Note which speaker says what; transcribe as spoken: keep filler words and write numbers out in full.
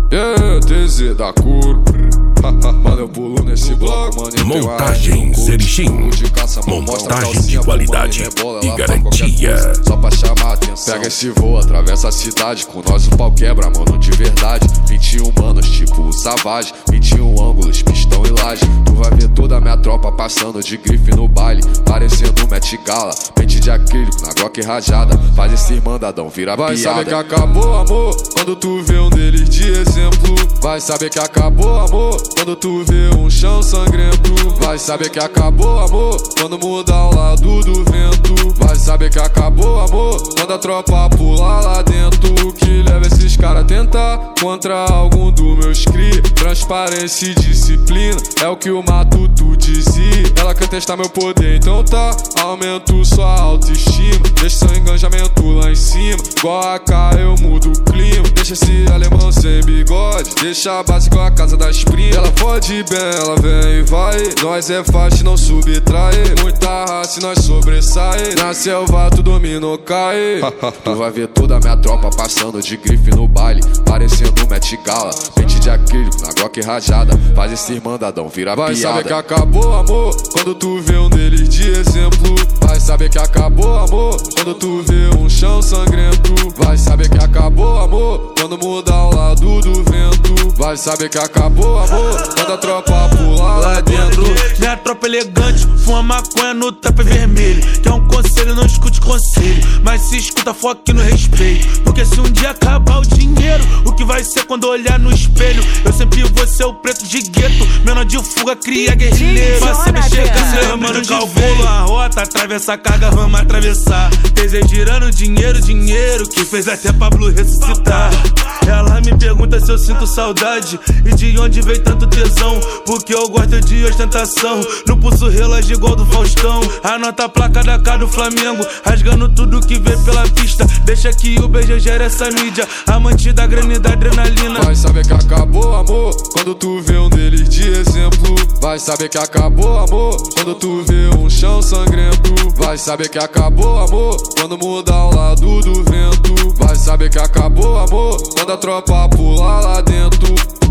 Speaker 1: Yeah, T Z da cor. Mano, eu pulo nesse bloco, mano.
Speaker 2: Montagens Erechim. Montagem de qualidade e garantia.
Speaker 1: Só pra chamar a atenção. Pega esse voo, atravessa a cidade. Com nós o pau quebra, mano, de verdade. vinte e um manos, tipo o Savage. vinte e um ângulos, pistão e laje. Tu vai ver toda a minha tropa passando de grife no baile, parecendo um Met Gala. Pente de acrílico na Glock rajada. Faz esse mandadão virar piada. Vai saber que acabou, amor, quando tu vê um deles de exemplo. Vai saber que acabou, amor, quando tu vê um chão sangrento. Vai saber que acabou, amor, quando muda ao lado do vento. Vai saber que acabou, amor, quando a tropa pular lá dentro. O que leva esses caras a tentar contra algum dos meus cri. Transparência e disciplina é o que o Matuto dizia. Ela quer testar meu poder, então tá, aumento sua autoestima. Deixa seu engajamento lá em cima, igual a K eu mudo o clima. Deixa esse alemão sem bigode, deixa a base igual a casa das primas. Ela fode bem, ela vem e vai. Nós é fácil, não subtrai. Muita raça e nós sobressai. Na selva tu domina ou cai. Tu vai ver toda a minha tropa passando de grife no baile, parecendo um Met Gala. Pente de acrílico na Glock rajada. Faz esse mandadão virar piada. Vai saber que acabou, amor, quando tu vê um deles de exemplo. Vai saber que acabou, amor, quando tu vê um chão sangrento. Vai saber que acabou, amor, quando muda ao lado do vento. Vai saber que acabou, amor, quando a tropa pular lá dentro.
Speaker 3: Minha tropa elegante, fuma maconha no tapete vermelho. Quer um conselho, não escute conselho, mas se escuta, foque no respeito. Porque se um dia acabar o dinheiro, o que vai ser quando olhar no espelho? Eu sempre vou ser o preto de gueto, menor de fuga, cria guerrilheiro. Você me chega, se amando de calculo a rota, atravessa a carga, vamos atravessar. T Z girando dinheiro, dinheiro, que fez até Pablo ressuscitar. Ela me pergunta se eu sinto saudade e de onde veio tanto tesão. Porque eu gosto de ostentação, no pulso relógio igual do Faustão. Anota a placa da K do Flamengo, rasgando tudo que vê pela pista. Deixa que o B G gere essa mídia, amante da grana e da adrenalina.
Speaker 1: Vai saber que acabou, amor, quando tu vê um deles de exemplo. Vai saber que acabou, amor, quando tu vê um chão sangrento. Vai saber que acabou, amor, quando muda ao lado do vento. Vai saber que acabou, amor, quando a tropa pular lá dentro.